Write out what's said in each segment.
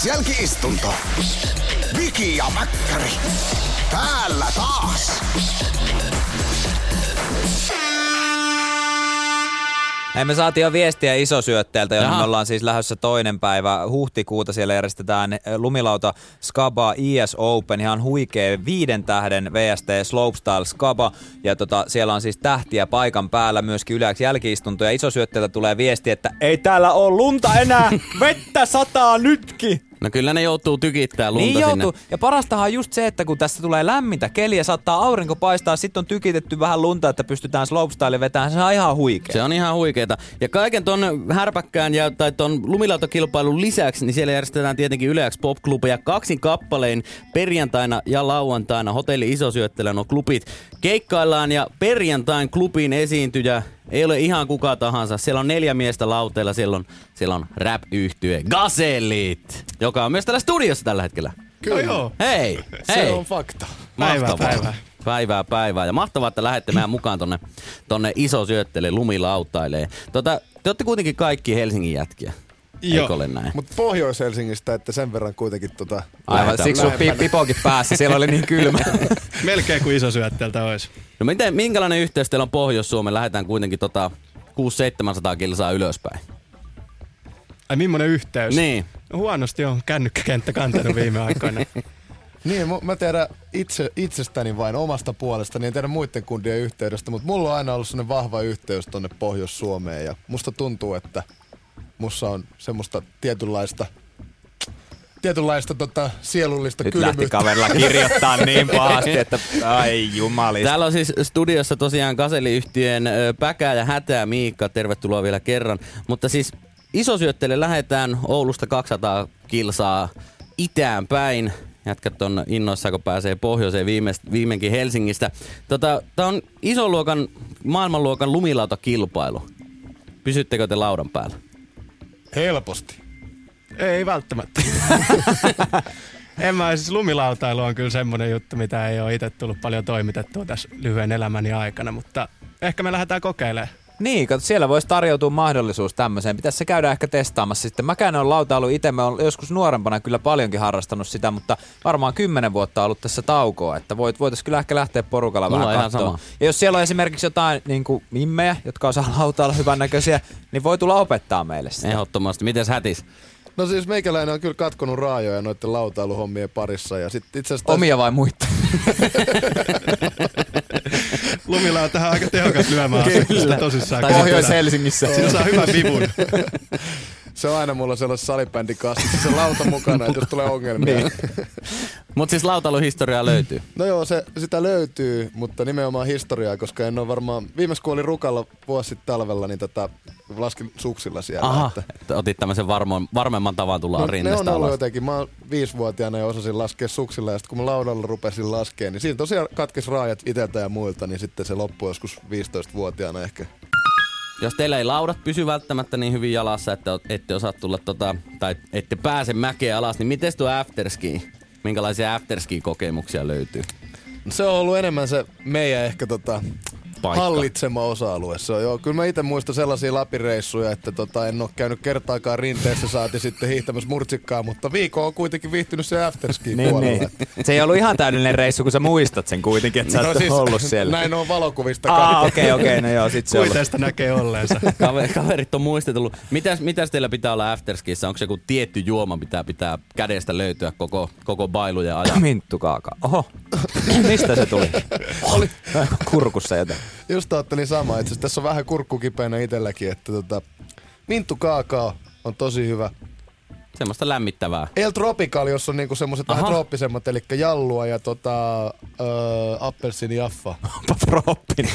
Jälki-istunto. Viki ja Mäkkäri. Täällä taas. Hei, me saatiin jo viestiä Isosyötteeltä, jonne me ollaan siis lähdössä 2. päivä huhtikuuta. Siellä järjestetään lumilauta Skaba IS Open, ihan huikea 5 tähden VST Slopestyle Skaba. Ja siellä on siis tähtiä paikan päällä, myöskin yleensä jälki-istunto. Ja Isosyötteeltä tulee viesti, että ei täällä ole lunta enää, vettä sataa nytkin. No kyllä ne joutuu tykittää lunta niin sinne. Joutuu. Ja parastahan on just se, että kun tässä tulee lämmintä keliä, saattaa aurinko paistaa, sitten on tykitetty vähän lunta, että pystytään slopestyle vetämään. Se on ihan huikea. Se on ihan huikeeta. Ja kaiken ton härpäkkään tai ton lumilautakilpailun lisäksi, niin siellä järjestetään tietenkin yleensä pop-klubeja 2 kappalein perjantaina ja lauantaina. Hotelli Isosyötteellä nuo klubit keikkaillaan ja perjantain klubin esiintyjä ei ole ihan kuka tahansa. Siellä on 4 miestä lauteilla. Siellä on rap-yhtye Gazellit, joka on myös täällä studiossa tällä hetkellä. Kyllä. No joo. Hei. Se on fakta. Päivää. Ja mahtavaa, että lähdette meidän mukaan tonne Isosyötteelle lumilautailee. Te olette kuitenkin kaikki Helsingin jätkiä. Eikö ole näin? Mutta Pohjois-Helsingistä, että sen verran kuitenkin Aivan, siksi sun pipokin päässä, siellä oli niin kylmä. Melkein kuin Isosyötteeltä olisi. No minkälainen yhteys teillä on Pohjois-Suomeen? Lähdetään kuitenkin 600-700 kilsaa ylöspäin. Ai millainen yhteys? Niin. No, huonosti on kännykkäkenttä kantanut viime aikoina. Niin, mä tiedän itsestäni vain omasta puolestani, en tiedä muiden kundien yhteydestä, mutta mulla on aina ollut sellainen vahva yhteys tonne Pohjois-Suomeen ja musta tuntuu, että musta on semmoista tietynlaista sielullista kylmyyttä. Nyt lähti kaverilla kirjoittaa niin pahasti, että ai jumalista. Täällä on siis studiossa tosiaan Gazelli-yhtiön Päkää ja Hätää Miikka. Tervetuloa vielä kerran. Mutta siis Isosyötteelle lähdetään Oulusta 200 kilsaa itään päin. Jätkät on innoissaan, kun pääsee pohjoiseen viimeinkin Helsingistä. Tää on isoluokan, maailmanluokan lumilautakilpailu. Pysyttekö te laudan päällä? Helposti. Ei välttämättä. Siis lumilautailu on kyllä semmoinen juttu, mitä ei ole itse tullut paljon toimitettua tässä lyhyen elämäni aikana, mutta ehkä me lähdetään kokeilemaan. Niin, kato, siellä voisi tarjoutua mahdollisuus tämmöiseen. Pitäisi se käydä ehkä testaamassa sitten. Mäkään olen lautailu itse, mä olen joskus nuorempana kyllä paljonkin harrastanut sitä, mutta varmaan 10 vuotta ollut tässä taukoa, että voitaisiin kyllä ehkä lähteä porukalla vähän katsomaan. Ja jos siellä on esimerkiksi jotain niin kuin mimmejä, jotka osaa lautailla hyvännäköisiä, niin voi tulla opettaa meille sitä. Ehdottomasti. Mites Hätis? No siis meikäläinen on kyllä katkonut raajoja noiden lautailuhommien parissa ja sit itse asiassa... Omia vai muita? Lumilautahan aika tehokas lyömään asettusta tosissaan. Pohjois-Helsingissä. Siinä saa hyvän vivun. Se on aina mulla sellaisessa salibändin kassissa se lauta mukana, että jos tulee ongelmia. Niin. Mutta siis lautailuhistoriaa löytyy? No joo, sitä löytyy, mutta nimenomaan historiaa, koska en ole varmaan... Viimeis kun olin Rukalla vuosi sitten talvella, niin laskin suksilla siellä. Aha, että otit tämmöisen varmemman tavan tulla rinnasta alas. Ne on ollut jotenkin. Mä oon 5-vuotiaana ja osasin laskea suksilla ja sitten kun mä laudalla rupesin laskea, niin siinä tosiaan katkesi raajat iteltä ja muilta, niin sitten se loppui joskus 15-vuotiaana ehkä. Jos teillä ei laudat pysy välttämättä niin hyvin jalassa, että ette osaa tulla tai ette pääse mäkeä alas, niin miten tuo afterski? Minkälaisia afterski-kokemuksia löytyy? Se on ollut enemmän se meidän ehkä hallitsema osa-alue. Se on, joo. Kyllä mä itse muistan sellaisia Lapin-reissuja, että en ole käynyt kertaakaan rinteessä, saati sitten hiihtämässä murtsikkaa, mutta viikko on kuitenkin viihtynyt se afterski puolella. Niin. Se ei ollut ihan täydellinen reissu, kun sä muistat sen kuitenkin, että sä oot ollut siellä. Näin on valokuvista. Okei, no joo, sit se on. Kuiteesta näkee olleensa. Kaverit on muistetellut. Mitäs teillä pitää olla afterskiissa? Onko se joku tietty juoma, mitä pitää kädestä löytyä koko bailu ja ajan? Minttukaakaa. Oho, mistä se tuli? Oli kurkussa jotain. Just ajattelin sama. Itse tässä on vähän kurkkukipeänä itselläkin, että minttukaakao on tosi hyvä. Semmoista lämmittävää. El Tropical, jossa on niinku semmoset vähän trooppisemmat, eli jallua ja appelsiinijaffa. Trooppinen.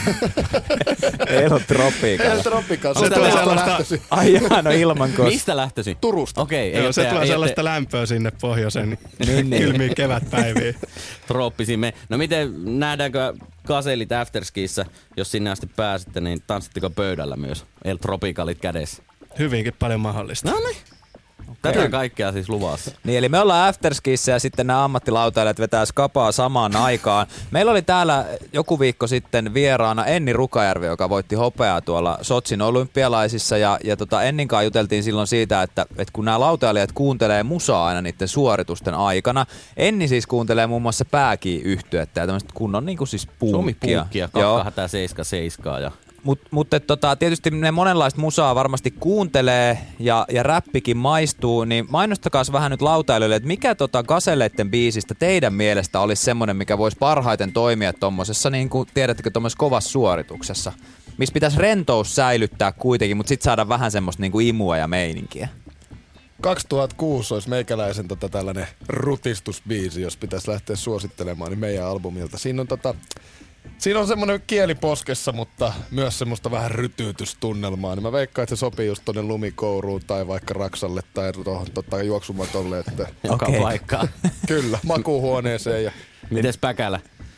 El Tropical. El Tropical. Se tulee sellaista... Ai jaa, no ilmankosta. Mistä lähtöisin? Turusta. Okei. Se tulee sellaista lämpöä sinne pohjoisen kylmiin kevätpäiviin. Trooppisiin me. No miten nähdäänkö Gazellit afterskiissa, jos sinne asti pääsitte, niin tanssitteko pöydällä myös? El Tropicalit kädessä. Hyvinkin paljon mahdollista. No niin. Tätä kaikkea siis luvassa. Niin, eli me ollaan afterskissä ja sitten nämä ammattilautailijat vetää skapaa samaan aikaan. Meillä oli täällä joku viikko sitten vieraana Enni Rukajärvi, joka voitti hopeaa tuolla Sotsin olympialaisissa. Ja Ennin kanssa juteltiin silloin siitä, että kun nämä lautailijat kuuntelee musaa aina niiden suoritusten aikana. Enni siis kuuntelee muun muassa Pääki-yhtyettä ja tämmöistä kunnon niin kuin siis punkkia. Suomi-punkkia, Kakkahätää 77 ja... Mutta tietysti ne monenlaista musaa varmasti kuuntelee ja räppikin maistuu, niin mainostakaa vähän nyt lautailijoille, että mikä Gazelleitten biisistä teidän mielestä olisi semmoinen, mikä voisi parhaiten toimia tommosessa, niin kuin tiedättekö, tommosessa kovassa suorituksessa, missä pitäisi rentous säilyttää kuitenkin, mutta sitten saada vähän semmoista niin kuin imua ja meininkiä. 2006 olisi meikäläisen tällainen rutistusbiisi, jos pitäisi lähteä suosittelemaan, niin meidän albumilta. Siinä on semmoinen kieli poskessa, mutta myös semmoista vähän rytyytystunnelmaa. Niin mä veikkaan, että se sopii just tonne lumikouruun tai vaikka Raksalle tai tuohon juoksumatolle. Että... Joka paikkaan. Kyllä, makuuhuoneeseen. Mites Päkälä?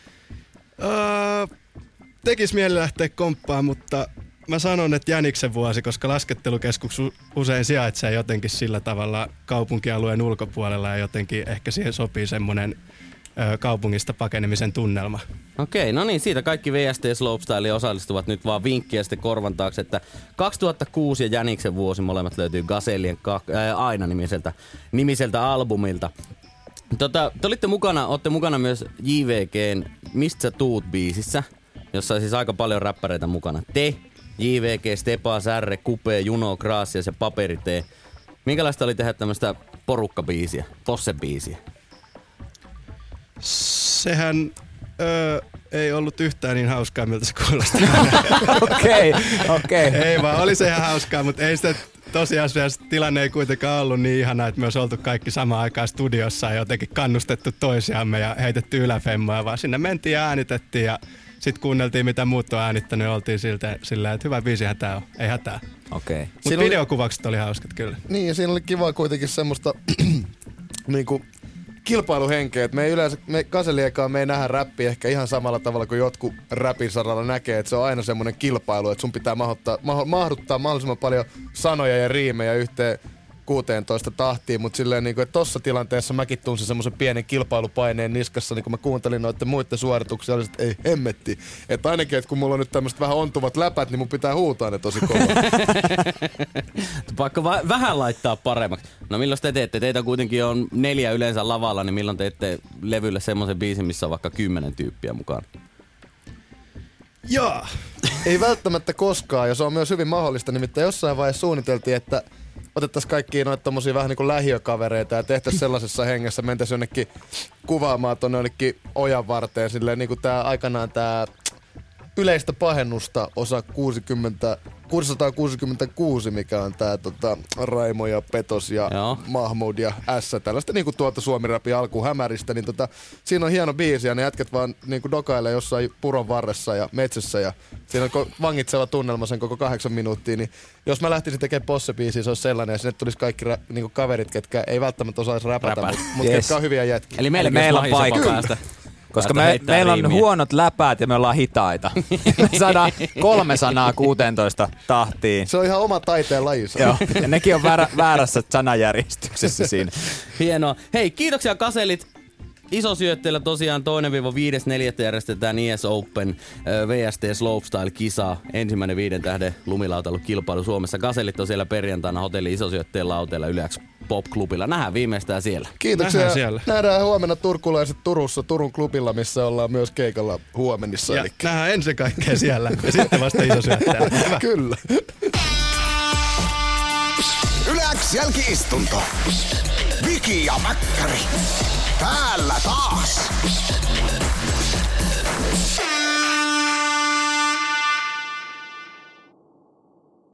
Tekis mieli lähteä komppaan, mutta mä sanon, että Jäniksen vuosi, koska laskettelukeskus usein sijaitsee jotenkin sillä tavalla kaupunkialueen ulkopuolella ja jotenkin ehkä siihen sopii semmoinen kaupungista pakenemisen tunnelma. Okei, no niin, siitä kaikki VST Slopestyle osallistuvat nyt vaan vinkkiä sitten korvan taakse, että 2006 ja Jäniksen vuosi molemmat löytyy Gazellien Aina nimiseltä albumilta. Te ootte mukana myös JVGn Mist sä tuut -biisissä, jossa on siis aika paljon räppäreitä mukana. Te, JVG, Stepa, Särre, Kupe, Juno, Gracias ja Paperitee. Minkälaista oli tehdä tämmöistä porukkabiisiä, possebiisiä? Sehän ei ollut yhtään niin hauskaa, miltä se kuulostaa. Okei. Ei vaan, oli se ihan hauskaa, mutta ei sitä tosiasiassa tilanne ei kuitenkaan ollut niin ihana, että me olisi oltu kaikki samaan aikaan studiossa ja jotenkin kannustettu toisiamme ja heitetty yläfemmoja, vaan sinne mentiin ja äänitettiin ja sitten kuunneltiin, mitä muut on äänittänyt ja oltiin sillä, että hyvä biisihän tää on, ei hätää. Okei. Mutta videokuvaukset oli hauskat kyllä. Niin, ja siinä oli kiva kuitenkin semmoista niinku kilpailuhenkeä, että me Gazelliekaan me ei nähdä räppiä ehkä ihan samalla tavalla kuin jotkut räpin saralla näkee, että se on aina semmoinen kilpailu, että sun pitää mahduttaa mahdollisimman paljon sanoja ja riimejä yhteen 16 tahtiin, mutta silleen niinku, että tossa tilanteessa mäkin tunsin semmoisen pienen kilpailupaineen niskassa, niin kun mä kuuntelin noitten muiden suorituksia, oli, että ei hemmetti. Että ainakin, että kun mulla on nyt tämmöiset vähän ontuvat läpät, niin mun pitää huutaa ne tosi kovaa. Pakko vähän laittaa paremmaksi. No milloin te teette? Teitä kuitenkin on 4 yleensä lavalla, niin milloin teette levylle semmoisen biisin, missä on vaikka 10 tyyppiä mukaan? Joo. Ei välttämättä koskaan, ja se on myös hyvin mahdollista. Nimittäin jossain vaiheessa suunniteltiin, että otettaisiin kaikkia noita tommosia vähän niin kuin lähiökavereita ja tehtäisiin sellaisessa hengessä, mentäisiin jonnekin kuvaamaan tonne jonnekin ojan varteen, silleen niin kuin aikanaan tää Yleistä pahennusta osa 666, mikä on tää Raimo ja Petos ja Mahmud ja S, tällaista niinku tuolta Suomi-rapin alkuhämäristä, niin siinä on hieno biisi ja ne jätket vaan niinku dokailee jossain puron varressa ja metsässä ja siinä on vangitseva tunnelma sen koko 8 minuuttia, niin jos mä lähtisin tekemään posse-biisiä, se olisi sellainen ja sinne tulisi kaikki niinku kaverit, ketkä ei välttämätä osaisi räpätä, mutta ketkä on hyviä jätkiä. Eli meillä on paikka päästä. Koska meillä on huonot läpäät ja me ollaan hitaita. Me saadaan 3 sanaa 16 tahtiin. Se on ihan oma taiteen lajissa. Joo, ja nekin on väärässä sanajärjestyksessä siinä. Hienoa. Hei, kiitoksia Gazellit. Isosyötteellä tosiaan 2-5.4. järjestetään IS Open VST Slopestyle-kisa. Ensimmäinen 5 tähden lumilautailukilpailu Suomessa. Gazellit on siellä perjantaina hotelli Isosyötteen lauteella Yleäks Pop-klubilla. Nähdään viimeistään siellä. Kiitoksia. Nähdään huomenna turkulaiset Turussa, Turun klubilla, missä ollaan myös keikalla huomennissa. Ja nähdään ensin kaikkea siellä ja sitten vasta Isosyötteellä. Kyllä. Yleäks jälki-istunto. Viki ja Mäkkäri. Täällä taas.